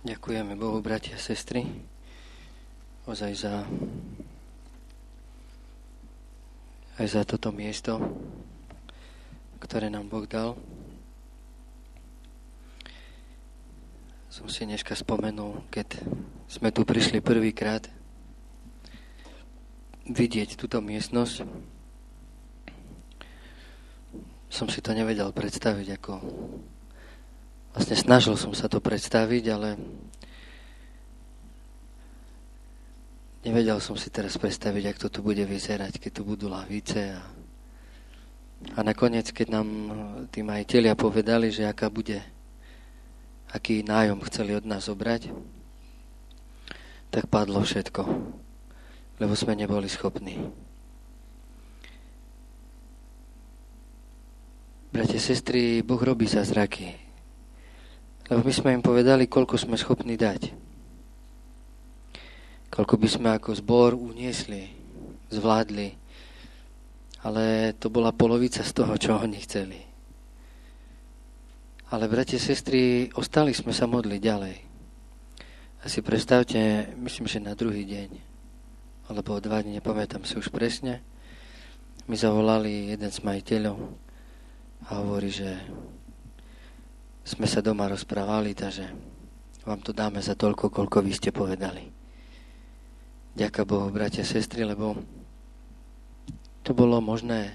Ďakujeme Bohu, bratia a sestry, ozaj aj za toto miesto, ktoré nám Boh dal. Som si dneska spomenul, keď sme tu prišli prvýkrát vidieť túto miestnosť. Som si to nevedel predstaviť, ako vlastne snažil som sa to predstaviť, ale nevedel som si teraz predstaviť, ako to tu bude vyzerať, keď tu budú lavice. A nakoniec, keď nám tí majitelia povedali, že aký nájom chceli od nás zobrať, tak padlo všetko, lebo sme neboli schopní. Bratia, sestry, Boh robí zázraky. Lebo my sme im povedali, koľko sme schopní dať. Koľko by sme ako zbor uniesli, zvládli. Ale to bola polovica z toho, čo oni chceli. Ale, bratia, sestry, ostali sme sa modliť ďalej. A si predstavte, myslím, že na druhý deň, alebo 2 dni, nepamätám si už presne, mi zavolali jeden z majiteľov a hovorí, že sme sa doma rozprávali, takže vám to dáme za toľko, koľko vy ste povedali. Ďaká Bohu, bratia a sestry, lebo to bolo možné.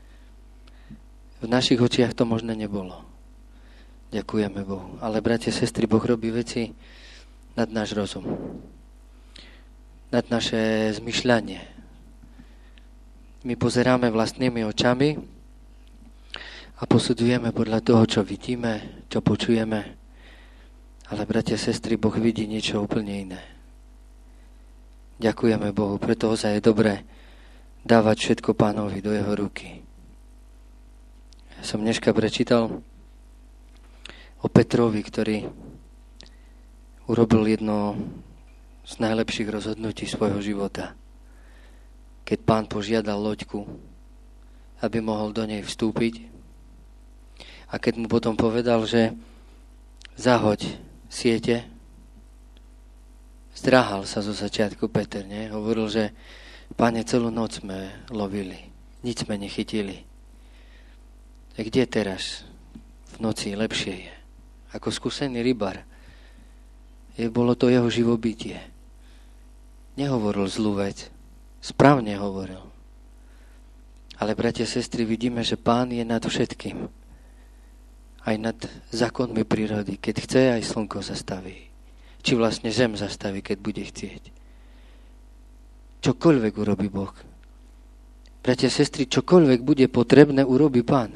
V našich očiach to možné nebolo. Ďakujeme Bohu. Ale, bratia a sestry, Boh robí veci nad náš rozum. Nad naše zmyšľanie. My pozeráme vlastnými očami a posudzujeme podľa toho, čo vidíme, čo počujeme. Ale, bratia a sestry, Boh vidí niečo úplne iné. Ďakujeme Bohu, preto ozaj je dobré dávať všetko Pánovi do jeho ruky. Ja som dneska prečítal o Petrovi, ktorý urobil jedno z najlepších rozhodnutí svojho života. Keď Pán požiadal loďku, aby mohol do nej vstúpiť, a keď mu potom povedal, že zahoď siete, zdráhal sa zo začiatku Peter, nie? Hovoril, že Pane, celú noc sme lovili, nič sme nechytili. A kde teraz v noci lepšie je? Ako skúsený rybar. Bolo to jeho živobytie. Nehovoril zlú vec, správne hovoril. Ale, bratia a sestry, vidíme, že Pán je nad všetkým. Aj nad zákonmi prírody. Keď chce, aj slnko zastaví. Či vlastne zem zastaví, keď bude chcieť. Čokoľvek urobí Boh. Bratia a sestry, čokoľvek bude potrebné, urobí Pán.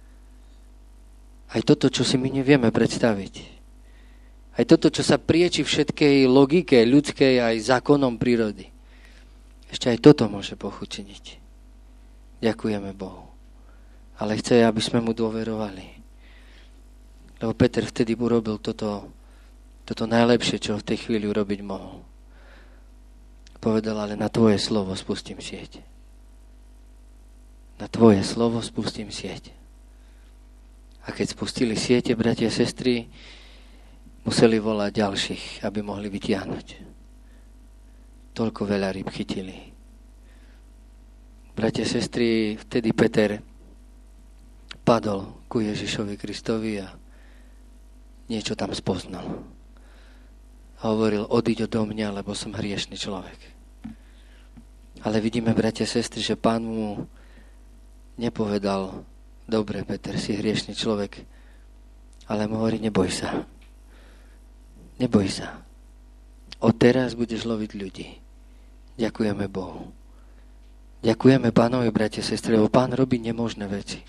Aj toto, čo si my nevieme predstaviť. Aj toto, čo sa prieči všetkej logike ľudskej aj zákonom prírody. Ešte aj toto môže Boh učiniť. Ďakujeme Bohu. Ale chce, aby sme mu dôverovali. Lebo Peter vtedy urobil toto najlepšie, čo v tej chvíli urobiť mohol. Povedal, ale na tvoje slovo spustím sieť. Na tvoje slovo spustím sieť. A keď spustili siete, bratia a sestry, museli volať ďalších, aby mohli vytiahnuť. Toľko veľa rýb chytili. Bratia a sestry, vtedy Peter padol ku Ježišovi Kristovi a niečo tam spoznal. A hovoril, odiď odo mňa, lebo som hriešný človek. Ale vidíme, bratia a sestry, že Pán mu nepovedal, dobre, Peter, si hriešný človek, ale mu hovorí, neboj sa. Neboj sa. Odteraz budeš loviť ľudí. Ďakujeme Bohu. Ďakujeme Pánovi, bratia a sestry, lebo Pán robí nemožné veci.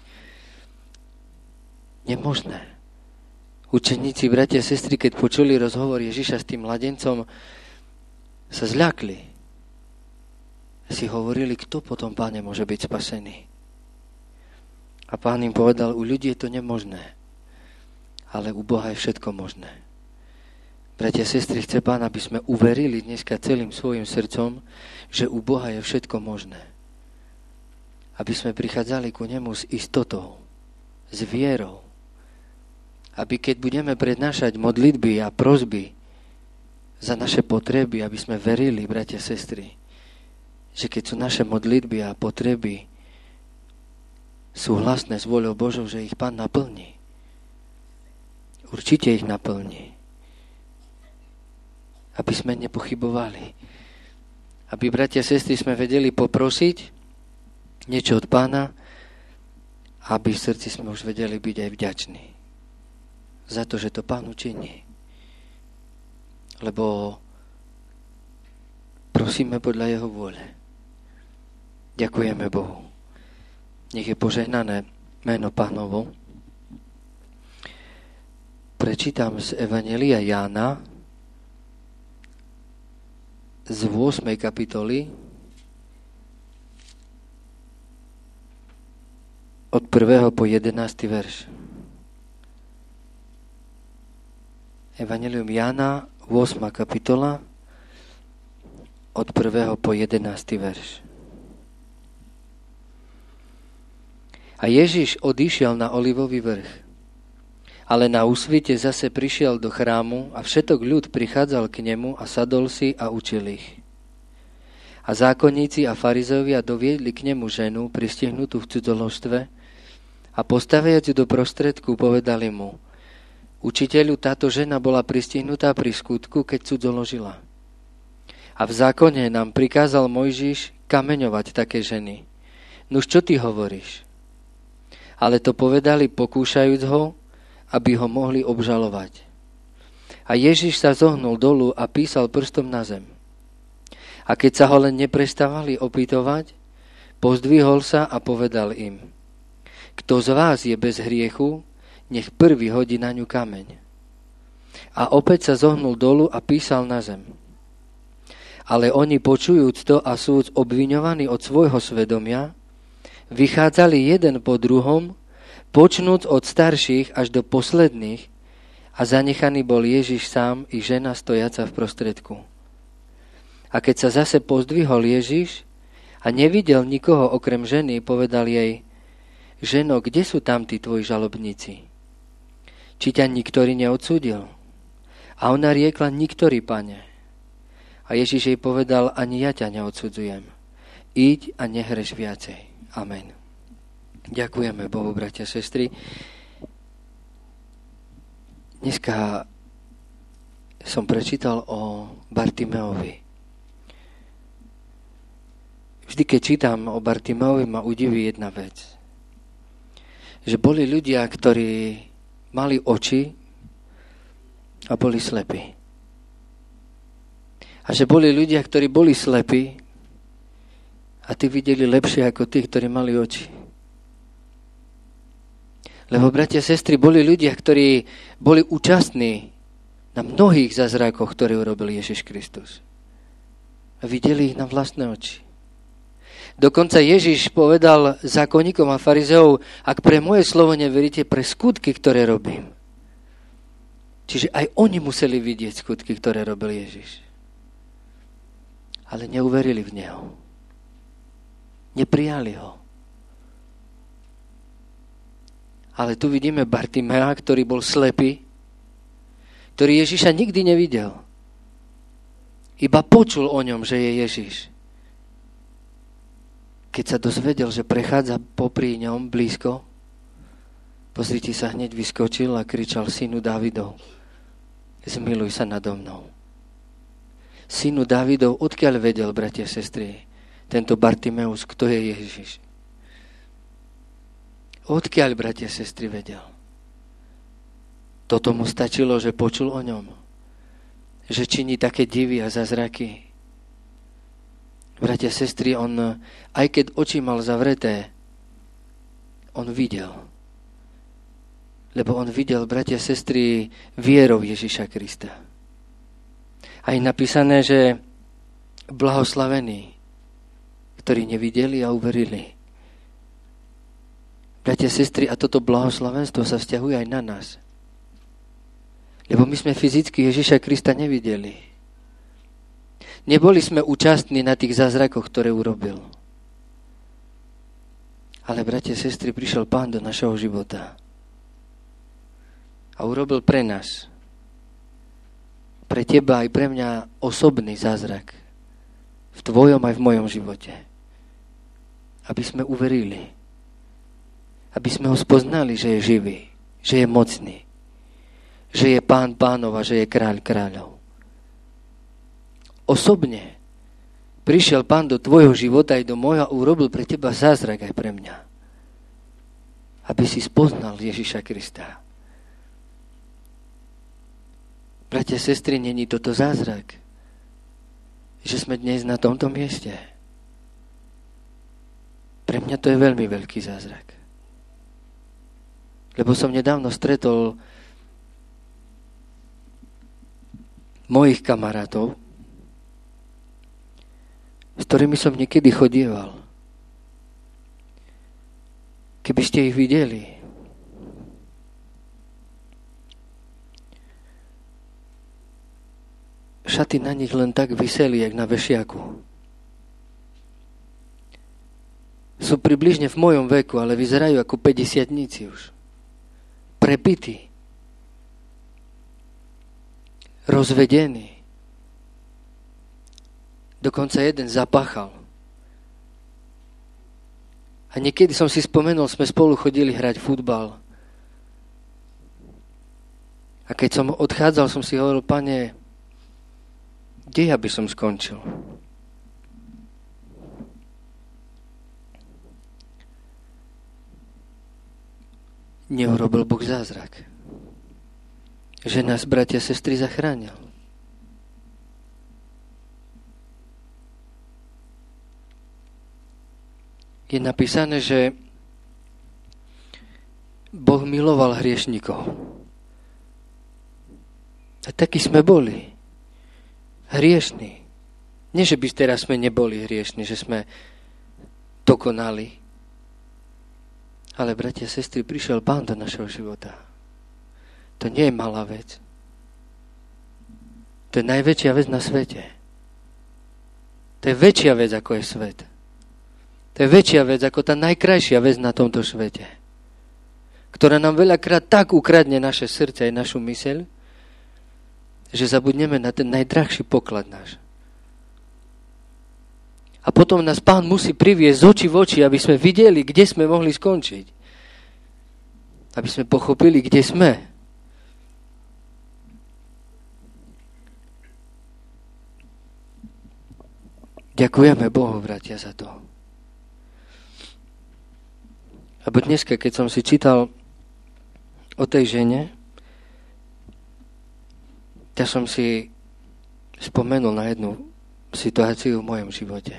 Nemožné. Učeníci, bratia a sestry, keď počuli rozhovor Ježiša s tým mladencom, sa zľakli. Si hovorili, kto potom, Páne, môže byť spasený. A Pán im povedal, u ľudí je to nemožné, ale u Boha je všetko možné. Bratia a sestry, chce Pán, aby sme uverili dneska celým svojim srdcom, že u Boha je všetko možné. Aby sme prichádzali ku nemu s istotou, s vierou, aby keď budeme prednášať modlitby a prosby, za naše potreby, aby sme verili, bratia, sestry, že keď sú naše modlitby a potreby súhlasné s vôľou Božou, že ich Pán naplní. Určite ich naplní. Aby sme nepochybovali. Aby, bratia, sestry, sme vedeli poprosiť niečo od Pána, aby v srdci sme už vedeli byť aj vďační za to, že to Pán učiní. Lebo prosíme podľa Jeho vôle. Ďakujeme Bohu. Nech je požehnané meno Pánovo. Prečítam z Evanjelia Jána z 8. kapitoly od 1. po 11. verš. Evanjelium Jána, 8. kapitola, od 1. po 11. verš. A Ježiš odišiel na Olivový vrch, ale na úsvite zase prišiel do chrámu a všetok ľud prichádzal k nemu a sadol si a učil ich. A zákonníci a farizovia doviedli k nemu ženu, pristihnutú v cudzoložstve, a postaviac ju do prostredku, povedali mu: Učiteľu, táto žena bola pristihnutá pri skutku, keď cudzoložila. A v zákone nám prikázal Mojžiš kameňovať také ženy. Nuž čo ty hovoríš? Ale to povedali, pokúšajúc ho, aby ho mohli obžalovať. A Ježiš sa zohnul dolu a písal prstom na zem. A keď sa ho len neprestávali opýtovať, pozdvihol sa a povedal im: Kto z vás je bez hriechu, nech prvý hodí na ňu kameň. A opäť sa zohnul dolu a písal na zem. Ale oni, počujúc to a súd obviňovaní od svojho svedomia, vychádzali jeden po druhom, počnúc od starších až do posledných, a zanechaný bol Ježiš sám i žena stojaca v prostredku. A keď sa zase pozdvihol Ježiš a nevidel nikoho okrem ženy, povedal jej: Ženo, kde sú tam tí tvoji žalobníci? Či ťa niktorý neodsúdil? A ona riekla: Niktorý, Pane. A Ježiš jej povedal: Ani ja ťa neodsudzujem. Iď a nehreš viacej. Amen. Ďakujeme Bohu, bratia, sestry. Dneska som prečítal o Bartimeovi. Vždy, keď čítam o Bartimeovi, ma udiví jedna vec. Že boli ľudia, ktorí mali oči a boli slepí. A že boli ľudia, ktorí boli slepí a tí videli lepšie ako tí, ktorí mali oči. Lebo, bratia, sestry, boli ľudia, ktorí boli účastní na mnohých zázrakoch, ktoré urobil Ježiš Kristus. A videli ich na vlastné oči. Dokonca Ježiš povedal zákonníkom a farizeov: Ak pre moje slovo neveríte, pre skutky, ktoré robím. Čiže aj oni museli vidieť skutky, ktoré robil Ježiš. Ale neuverili v Neho. Neprijali Ho. Ale tu vidíme Bartimea, ktorý bol slepý, ktorý Ježiša nikdy nevidel. Iba počul o ňom, že je Ježiš. Keď sa dozvedel, že prechádza popri ňom blízko, pozrite sa, hneď vyskočil a kričal: Synu Dávidov, zmiluj sa nado mnou. Synu Dávidov, odkiaľ vedel, bratia, sestry, tento Bartimeus, kto je Ježiš? Odkiaľ, bratia, sestry, vedel? Toto mu stačilo, že počul o ňom, že činí také divy a zázraky. Bratia, sestry, on, aj keď oči mal zavreté, on videl. Lebo on videl, bratia, sestry, vierou Ježiša Krista. A je napísané, že blahoslavení, ktorí nevideli a uverili. Bratia, sestry, a toto blahoslavenstvo sa vzťahuje aj na nás. Lebo my sme fyzicky Ježiša Krista nevideli. Neboli sme účastní na tých zázrakoch, ktoré urobil. Ale, bratia, sestry, prišiel Pán do našeho života a urobil pre nás pre teba aj pre mňa osobný zázrak v tvojom aj v mojom živote. Aby sme uverili. Aby sme ho spoznali, že je živý, že je mocný, že je Pán pánov a že je kráľ kráľov. Osobne prišiel Pán do tvojho života aj do môjho a urobil pre teba zázrak aj pre mňa. Aby si spoznal Ježiša Krista. Bratia, sestry, není toto zázrak, že sme dnes na tomto mieste. Pre mňa to je veľmi veľký zázrak. Lebo som nedávno stretol mojich kamarátov, s ktorými som niekedy chodieval. Keby ste ich videli, šaty na nich len tak viseli, jak na vešiaku. Sú približne v mojom veku, ale vyzerajú ako 50-tníci už. Prepití. Rozvedení. Dokonca jeden zapáchal. A niekedy som si spomenul, sme spolu chodili hrať futbal. A keď som odchádzal, som si hovoril, Pane, kde ja by som skončil? Neurobil Boh zázrak, že nás, bratia a sestry, zachránil. Je napísané, že Boh miloval hriešnikov. A takí sme boli. Hriešní. Nie, že by teraz sme neboli hriešní, že sme dokonali. Ale, bratia a sestry, prišiel Pán do našeho života. To nie je malá vec. To je najväčšia vec na svete. To je väčšia vec, ako je svet. To je väčšia vec, ako tá najkrajšia vec na tomto svete. Ktorá nám veľakrát tak ukradne naše srdce aj našu myseľ, že zabudneme na ten najdrahší poklad náš. A potom nás Pán musí priviesť z očí v oči, aby sme videli, kde sme mohli skončiť. Aby sme pochopili, kde sme. Ďakujeme Bohu, bratia, za to. Lebo dneska, keď som si čítal o tej žene, ja som si spomenul na jednu situáciu v mojom živote.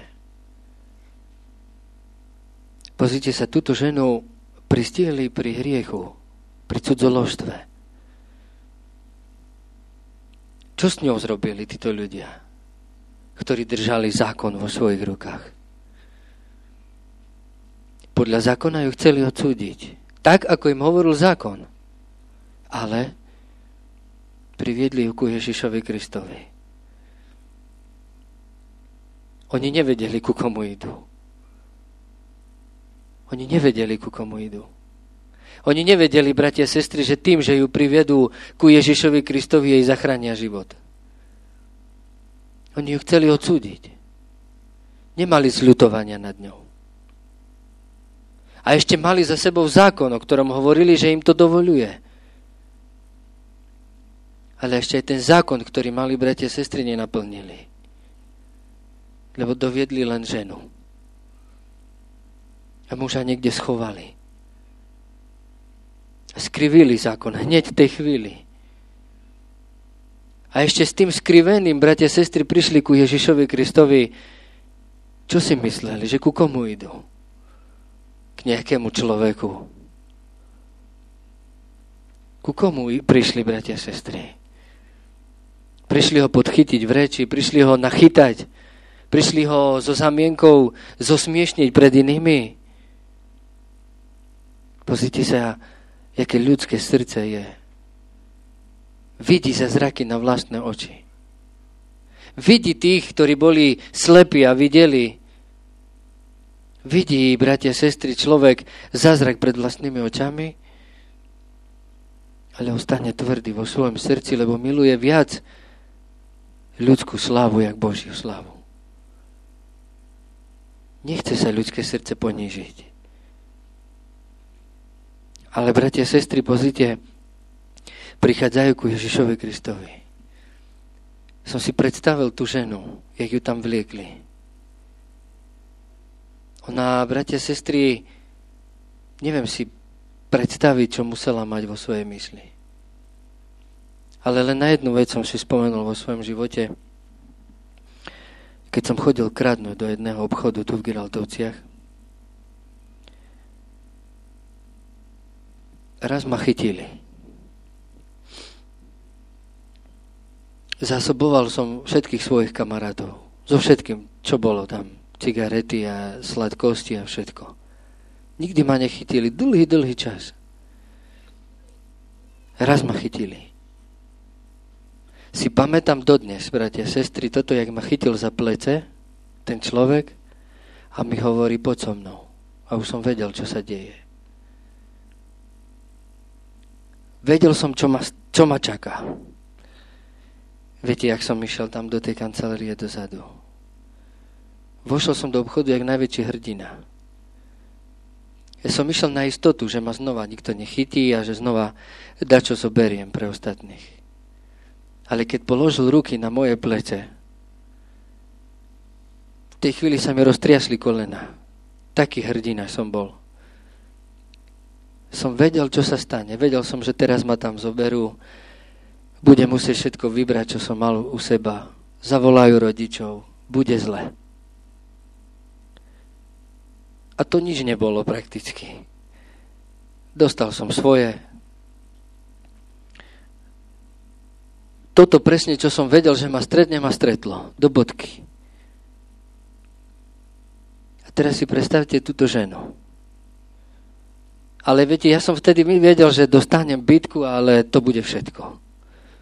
Pozrite sa, túto ženu pristihli pri hriechu, pri cudzoložstve. Čo s ňou zrobili títo ľudia, ktorí držali zákon vo svojich rukách? Podľa zákona ju chceli odsúdiť, tak ako im hovoril zákon. Ale priviedli ju ku Ježišovi Kristovi. Oni nevedeli, ku komu idú. Oni nevedeli, ku komu idú. Oni nevedeli, bratia a sestry, že tým, že ju privedú ku Ježišovi Kristovi, jej zachránia život. Oni ju chceli odsúdiť. Nemali zľutovania nad ňou. A ešte mali za sebou zákon, o ktorom hovorili, že im to dovoľuje. Ale ešte aj ten zákon, ktorý mali bratia a sestry, nenaplnili. Lebo doviedli len ženu. A muža niekde schovali. A skrivili zákon hneď v tej chvíli. A ešte s tým skriveným bratia a sestry prišli ku Ježišovi Kristovi. Čo si mysleli? Že ku komu idú? K nejakému človeku. Ku komu prišli bratia a sestry? Prišli ho podchytiť v reči, prišli ho nachytať, prišli ho so zamienkou zosmiešniť pred inými. Pozrite sa, jaké ľudské srdce je. Vidí zázraky na vlastné oči. Vidí tých, ktorí boli slepí a videli. Vidí, bratia, sestry, človek zázrak pred vlastnými očami, ale ostane tvrdý vo svojom srdci, lebo miluje viac ľudskú slávu, jak Božiu slávu. Nechce sa ľudské srdce ponížiť. Ale, bratia a sestry, pozrite, prichádzajú ku Ježišovi Kristovi. Som si predstavil tú ženu, jak ju tam vliekli. Ona, bratia a sestry, neviem si predstaviť, čo musela mať vo svojej mysli. Ale len na jednu vec som si spomenul vo svojom živote. Keď som chodil kradnúť do jedného obchodu tu v Giraltovciach, raz ma chytili. Zásoboval som všetkých svojich kamarátov. So všetkým, čo bolo tam. Cigarety a sladkosti a všetko. Nikdy ma nechytili. Dlhý čas. Raz ma chytili. Si pamätám dodnes, bratia, sestry, toto, jak ma chytil za plece, ten človek, a mi hovorí, poď so mnou. A už som vedel, čo sa deje. Vedel som, čo ma čaká. Viete, jak som išiel tam do tej kancelárie dozadu. Vošiel som do obchodu jak najväčší hrdina. Ja som išiel na istotu, že ma znova nikto nechytí a že znova dačo zoberiem pre ostatných. Ale keď položil ruky na moje plece, v tej chvíli sa mi roztriasli kolena. Taký hrdina som bol. Som vedel, čo sa stane. Vedel som, že teraz ma tam zoberú. Budem musieť všetko vybrať, čo som mal u seba. Zavolajú rodičov. Bude zle. A to nič nebolo prakticky. Dostal som svoje. Toto presne, čo som vedel, že ma stretne, ma stretlo. Do bodky. A teraz si predstavte túto ženu. Ale viete, ja som vtedy vedel, že dostanem bitku, ale to bude všetko.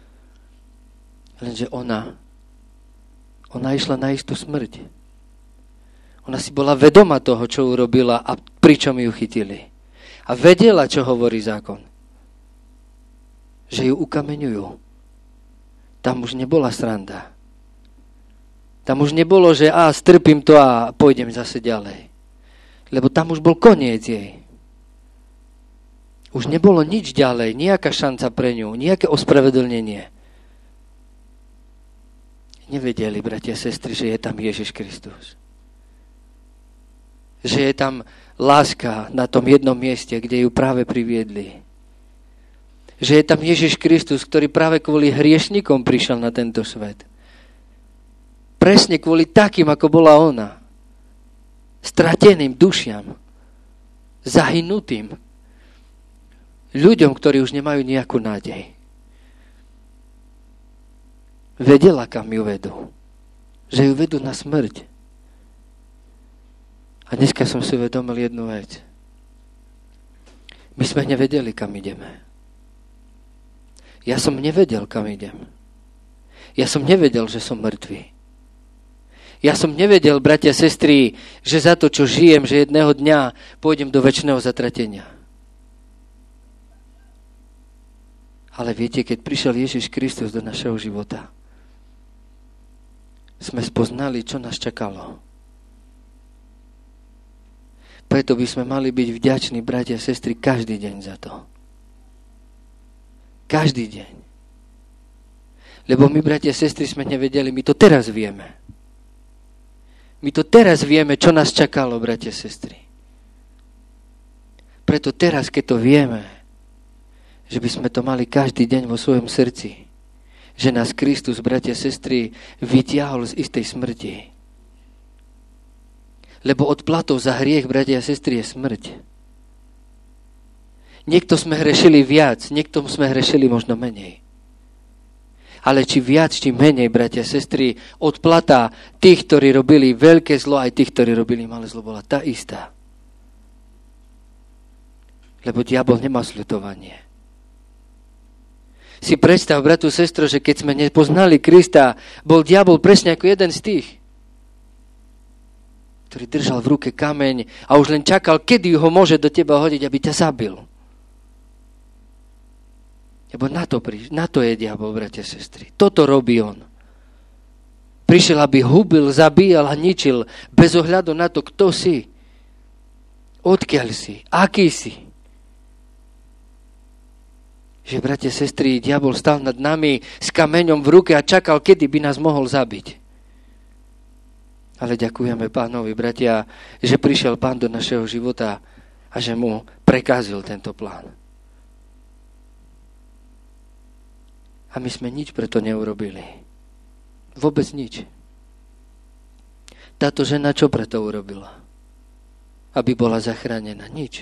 Lenže ona išla na istú smrť. Ona si bola vedoma toho, čo urobila a pričom ju chytili. A vedela, čo hovorí zákon. Že ju ukameňujú. Tam už nebola sranda. Tam už nebolo, že strpím to a pôjdem zase ďalej. Lebo tam už bol koniec jej. Už nebolo nič ďalej, nejaká šanca pre ňu, nejaké ospravedlnenie. Nevedeli, bratia a sestry, že je tam Ježiš Kristus. Že je tam láska na tom jednom mieste, kde ju práve priviedli. Že je tam Ježiš Kristus, ktorý práve kvôli hriešnikom prišiel na tento svet. Presne kvôli takým, ako bola ona. Strateným dušiam. Zahynutým. Ľuďom, ktorí už nemajú nejakú nádej. Vedela, kam ju vedú. Že ju vedú na smrť. A dneska som si uvedomil jednu vec. My sme nevedeli, kam ideme. Ja som nevedel, kam idem. Ja som nevedel, že som mŕtvý. Ja som nevedel, bratia, sestry, že za to, čo žijem, že jedného dňa pôjdem do večného zatratenia. Ale viete, keď prišiel Ježiš Kristus do našeho života, sme spoznali, čo nás čakalo. Preto by sme mali byť vďační, bratia a sestry, každý deň za to. Každý deň. Lebo my, bratia a sestry, sme nevedeli, my to teraz vieme. My to teraz vieme, čo nás čakalo, bratia a sestry. Preto teraz, keď to vieme, že by sme to mali každý deň vo svojom srdci, že nás Kristus, bratia a sestry, vytiahol z istej smrti. Lebo odplatou za hriech, bratia a sestry, je smrť. Niekto sme hrešili viac, niekto sme hrešili možno menej. Ale či viac, či menej, bratia a sestry, odplata tých, ktorí robili veľké zlo, aj tých, ktorí robili malé zlo, bola tá istá. Lebo diabol nemá sľutovanie. Si predstav, bratu, sestro, že keď sme nepoznali Krista, bol diabol presne ako jeden z tých, ktorý držal v ruke kameň a už len čakal, kedy ho môže do teba hodiť, aby ťa zabil. Lebo na to je diabol, bratia, sestry. Toto robí on. Prišiel, aby hubil, zabíjal a ničil, bez ohľadu na to, kto si, odkiaľ si, aký si. Že, bratia, sestry, diabol stal nad nami s kameňom v ruke a čakal, kedy by nás mohol zabiť. Ale ďakujeme Pánovi, bratia, že prišiel Pán do našeho života a že mu prekázil tento plán. A my sme nič preto neurobili. Vôbec nič. Táto žena čo preto urobila? Aby bola zachránená? Nič.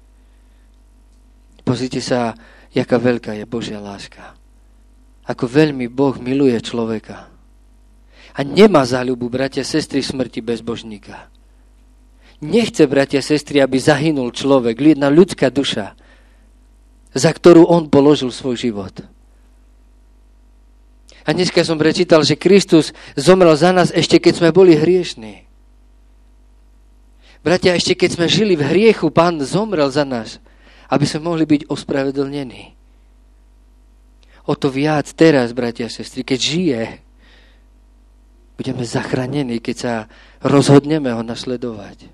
Pozrite sa, jaká veľká je Božia láska. Ako veľmi Boh miluje človeka. A nemá záľubu, bratia, sestry, smrti bezbožníka. Nechce, bratia, sestry, aby zahynul človek, jedna ľudská duša, za ktorú on položil svoj život. A dneska som prečítal, že Kristus zomrel za nás ešte keď sme boli hriešní. Bratia, ešte keď sme žili v hriechu, Pán zomrel za nás, aby sme mohli byť ospravedlnení. O to viac teraz, bratia a sestry, keď žije, budeme zachránení, keď sa rozhodneme ho nasledovať.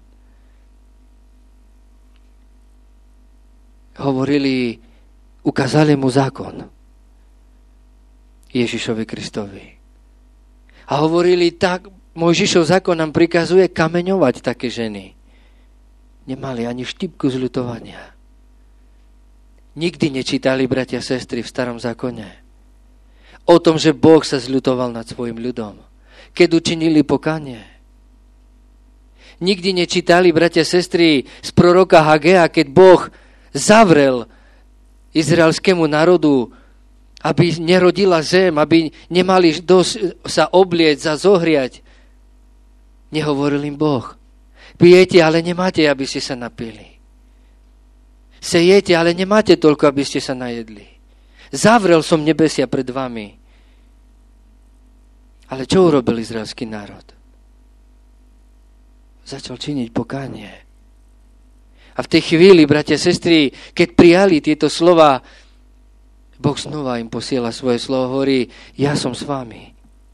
Ukázali mu zákon. Ježišovi Kristovi. A hovorili, tak Mojžišov zákon nám prikazuje kameňovať také ženy. Nemali ani štipku zľutovania. Nikdy nečítali, bratia a sestry, v starom zákone o tom, že Boh sa zľutoval nad svojim ľudom, keď učinili pokánie. Nikdy nečítali, bratia a sestry, z proroka Hagea, keď Boh zavrel izraelskému národu, aby nerodila zem, aby nemali dosť sa obliecť a zohriať. Nehovoril im Boh. Pijete, ale nemáte, aby ste sa napili. Sejete, ale nemáte toľko, aby ste sa najedli. Zavrel som nebesia pred vami. Ale čo urobil izraelský národ? Začal činiť pokánie. A v tej chvíli, bratia a sestry, keď prijali tieto slova, Boh znova im posiela svoje slovo, hovorí, ja som s vami.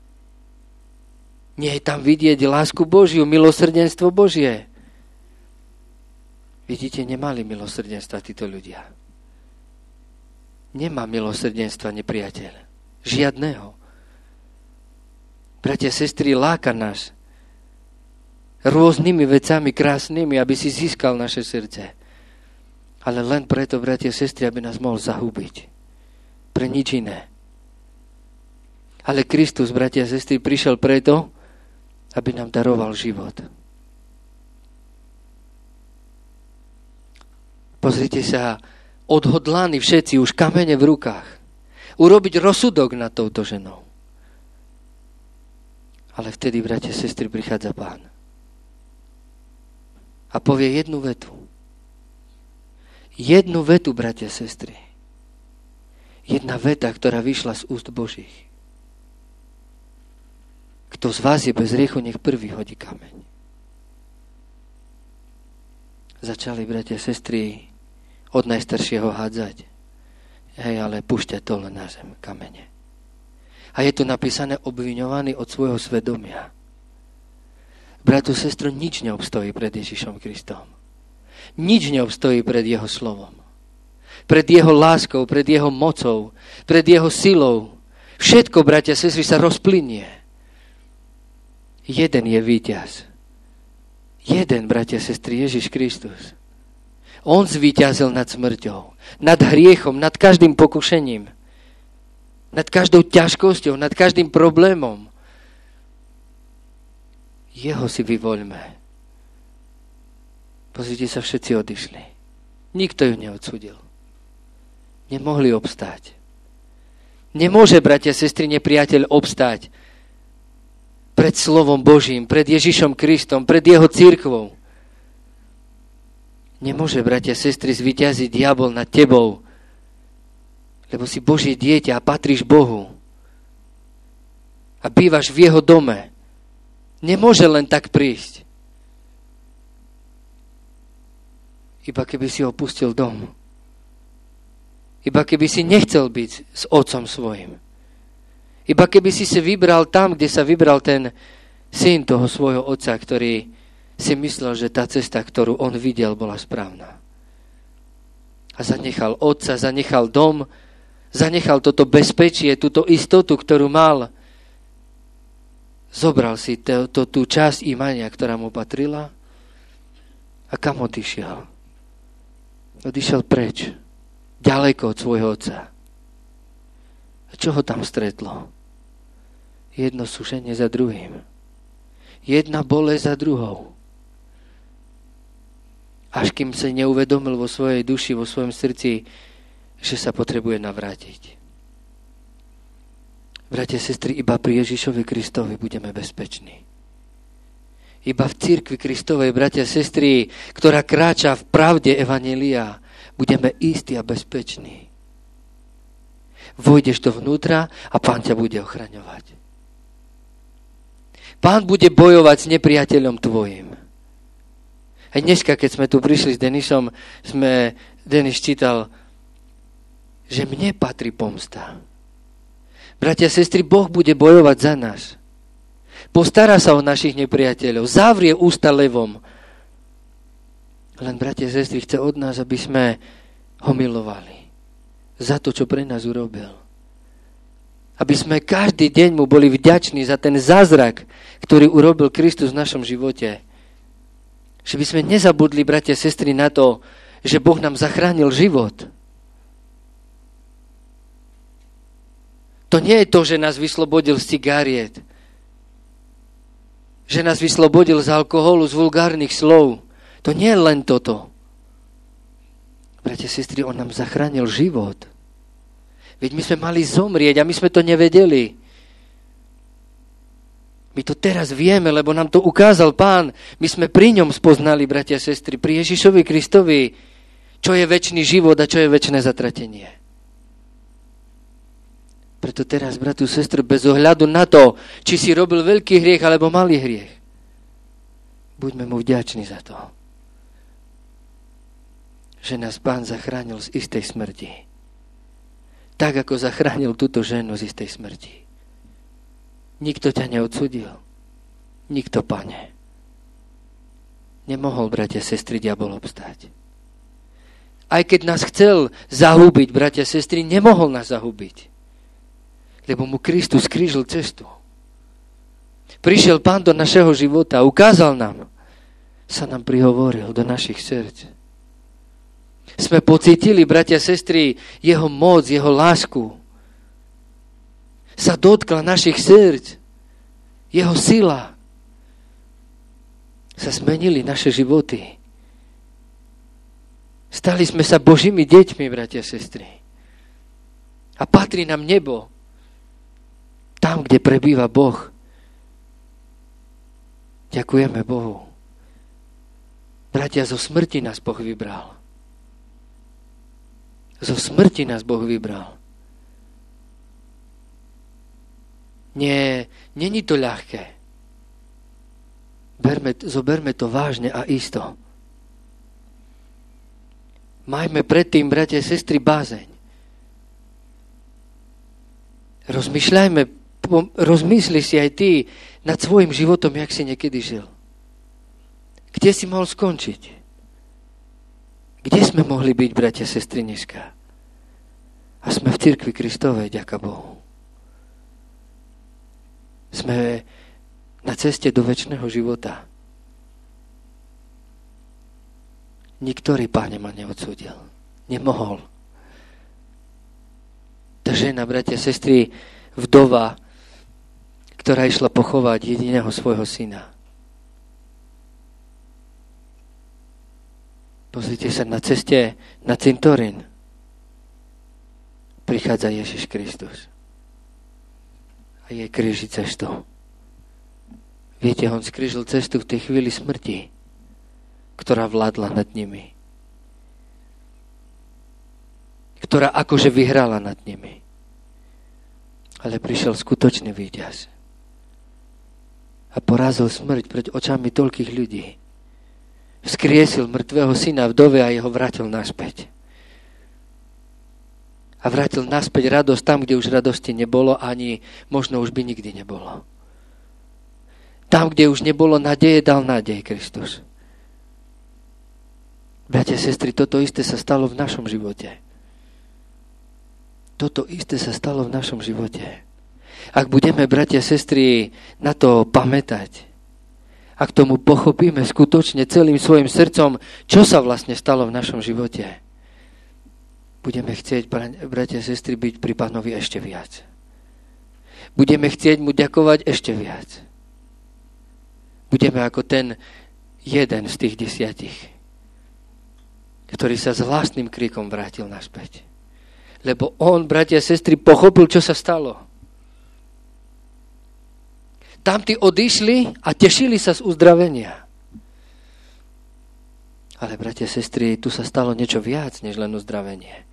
Nie je tam vidieť lásku Božiu, milosrdenstvo Božie. Vidíte, nemali milosrdenstva títo ľudia. Nemá milosrdenstva nepriateľ. Žiadného. Bratia, sestry, láka nás rôznymi vecami krásnymi, aby si získal naše srdce. Ale len preto, bratia, sestry, aby nás mohol zahubiť. Pre nič iné. Ale Kristus, bratia a sestry, prišiel preto, aby nám daroval život. Pozrite sa, odhodláni všetci, už kamene v rukách, urobiť rozsudok nad touto ženou. Ale vtedy, bratia a sestry, prichádza Pán. A povie jednu vetu. Jednu vetu, bratia a sestry. Jedna veta, ktorá vyšla z úst Božích. Kto z vás je bez hriechu, nech prvý hodí kameň. Začali, bratia a sestry, od najstaršieho hádzať. Hej, ale púšťať to len na zem, kamene. A je tu napísané obviňovaný od svojho svedomia. Bratu, sestro, nič neobstojí pred Ježišom Kristom. Nič neobstojí pred jeho slovom. Pred jeho láskou, pred jeho mocou, pred jeho silou. Všetko, bratia, sestry, sa rozplynie. Jeden je víťaz. Jeden, bratia, sestry, Ježiš Kristus. On zvíťazil nad smrťou, nad hriechom, nad každým pokušením, nad každou ťažkosťou, nad každým problémom. Jeho si vyvoľme. Pozrite sa, všetci odišli. Nikto ju neodsúdil. Nemohli obstáť. Nemôže, bratia, sestry, nepriateľ obstáť pred slovom Božím, pred Ježišom Kristom, pred jeho cirkvou. Nemôže, bratia, sestry, zvíťaziť diabol nad tebou, lebo si Božie dieťa a patríš Bohu. A bývaš v jeho dome. Nemôže len tak prísť. Iba keby si opustil dom. Iba keby si nechcel byť s otcom svojim. Iba keby si vybral tam, kde sa vybral ten syn toho svojho otca, ktorý si myslel, že tá cesta, ktorú on videl, bola správna. A zanechal otca, zanechal dom, zanechal toto bezpečie, túto istotu, ktorú mal. Zobral si tú časť imania, ktorá mu patrila. A kam odišiel? Odišiel preč. Ďaleko od svojho otca. A čo ho tam stretlo? Jedno sušenie za druhým. Jedna bolesť za druhou. Až kým sa neuvedomil vo svojej duši, vo svojom srdci, že sa potrebuje navrátiť. Bratia, sestry, iba pri Ježišovi Kristovi budeme bezpeční. Iba v cirkvi Kristovej, bratia, sestry, ktorá kráča v pravde evanjelia, budeme istí a bezpeční. Vojdeš dovnútra a Pán ťa bude ochraňovať. Pán bude bojovať s nepriateľom tvojim. Aj dneska, keď sme tu prišli s Denisom, Denis čítal, že mne patrí pomsta. Bratia, sestry, Boh bude bojovať za nás. Postará sa o našich nepriateľov, zavrie ústa levom. Len, bratia, sestry, chce od nás, aby sme ho milovali za to, čo pre nás urobil. Aby sme každý deň mu boli vďační za ten zázrak, ktorý urobil Kristus v našom živote. Že by sme nezabudli, bratia, sestry, na to, že Boh nám zachránil život. To nie je to, že nás vyslobodil z cigariet. Že nás vyslobodil z alkoholu, z vulgárnych slov. To nie je len toto. Bratia, sestry, on nám zachránil život. Veď my sme mali zomrieť a my sme to nevedeli. My to teraz vieme, lebo nám to ukázal Pán. My sme pri ňom spoznali, bratia a sestry, pri Ježišovi Kristovi, čo je večný život a čo je večné zatratenie. Preto teraz, bratu, sestru, bez ohľadu na to, či si robil veľký hriech alebo malý hriech, buďme mu vďační za to, že nás Pán zachránil z istej smrti. Tak, ako zachránil túto ženu z istej smrti. Nikto ťa neodsudil. Nikto, Pane. Nemohol, bratia, sestry, diabol obstáť. Aj keď nás chcel zahubiť, bratia, sestry, nemohol nás zahubiť. Lebo mu Kristus krížil cestu. Prišiel Pán do našeho života, ukázal nám, sa nám prihovoril do našich srdc. Sme pocítili, bratia, sestry, jeho moc, jeho lásku. Sa dotkla našich srdc. Jeho sila. Sa zmenili naše životy. Stali sme sa Božími deťmi, bratia, sestry. A patrí nám nebo. Tam, kde prebýva Boh. Ďakujeme Bohu. Bratia, zo smrti nás Boh vybral. Zo smrti nás Boh vybral. Není to ľahké. Zoberme to vážne a isto. Majme predtým, bratia a sestry, bázeň. Rozmysli si aj ty nad svojim životom, jak si niekedy žil. Kde si mohol skončiť? Kde sme mohli byť, bratia a sestry, dneska? A sme v cirkvi Kristovej, ďaká Bohu. Sme na ceste do večného života. Niktorý, Páne, ma neodsúdil. Nemohol. Tá žena, bratia, sestry, vdova, ktorá išla pochovať jediného svojho syna. Pozrite sa, na ceste na cintorín prichádza Ježiš Kristus. A jej kríži cestu. Viete, on skrížil cestu v tej chvíli smrti, ktorá vládla nad nimi. Ktorá akože vyhrala nad nimi. Ale prišiel skutočný víťaz. A porazil smrť pred očami toľkých ľudí. Vzkriesil mŕtvého syna vdove a jeho vrátil naspäť. A vrátil naspäť radosť tam, kde už radosti nebolo, ani možno už by nikdy nebolo. Tam, kde už nebolo nádeje, dal nádej Kristus. Bratia a sestry, toto isté sa stalo v našom živote. Toto isté sa stalo v našom živote. Ak budeme, bratia a sestry, na to pamätať, ak tomu pochopíme skutočne celým svojim srdcom, čo sa vlastne stalo v našom živote, budeme chcieť, bratia a sestry, byť pri Pánovi ešte viac. Budeme chcieť mu ďakovať ešte viac. Budeme ako ten jeden z tých 10, ktorý sa s vlastným kríkom vrátil naspäť. Lebo on, bratia a sestry, pochopil, čo sa stalo. Tamtí odišli a tešili sa z uzdravenia. Ale, bratia a sestry, tu sa stalo niečo viac, než len uzdravenie.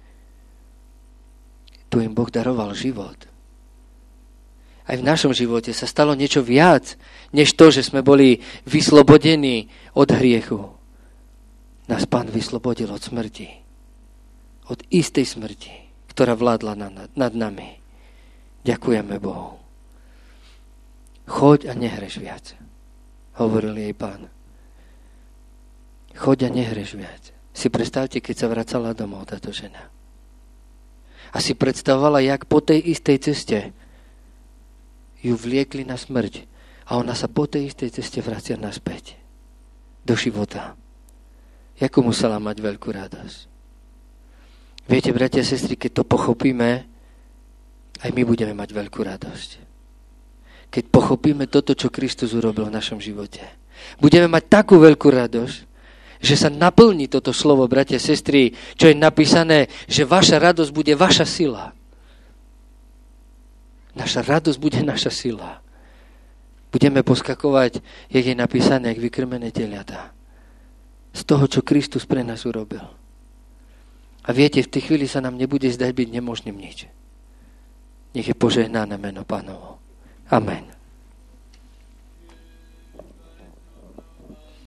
Tu im Boh daroval život. Aj v našom živote sa stalo niečo viac, než to, že sme boli vyslobodení od hriechu. Nás Pán vyslobodil od smrti. Od istej smrti, ktorá vládla nad nami. Ďakujeme Bohu. Choď a nehreš viac, hovoril jej Pán. Choď a nehreš viac. Si predstavte, keď sa vracala domov táto žena. A si predstavovala, jak po tej istej ceste ju vliekli na smrť a ona sa po tej istej ceste vracia naspäť do života. Jakú musela mať veľkú radosť. Viete, bratia a sestry, keď to pochopíme, aj my budeme mať veľkú radosť. Keď pochopíme toto, čo Kristus urobil v našom živote. Budeme mať takú veľkú radosť, že sa naplní toto slovo, bratia a sestry, čo je napísané, že vaša radosť bude vaša sila. Naša radosť bude naša sila. Budeme poskakovať, jak je napísané, jak vykrmené teliatá. Z toho, čo Kristus pre nás urobil. A viete, v tej chvíli sa nám nebude zdať byť nemožným nič. Nech je požehnané meno Pánovo. Amen.